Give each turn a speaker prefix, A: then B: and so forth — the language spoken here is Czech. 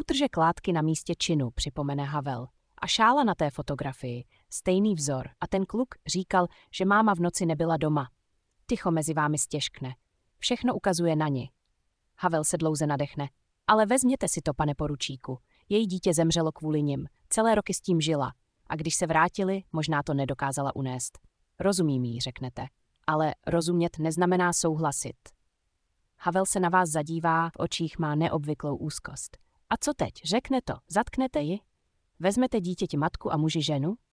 A: Útrže klátky na místě činu, připomene Havel. A šála na té fotografii, stejný vzor. A ten kluk říkal, že máma v noci nebyla doma. Ticho mezi vámi stěžkne. Všechno ukazuje na ni. Havel se dlouze nadechne. Ale vezměte si to, pane poručíku. Její dítě zemřelo kvůli nim. Celé roky s tím žila. A když se vrátili, možná to nedokázala unést. Rozumím jí, řeknete. Ale rozumět neznamená souhlasit. Havel se na vás zadívá, v očích má neobvyklou úzkost. A co teď? Řekne to. Zatknete ji? Vezmete dítěti matku a muži ženu?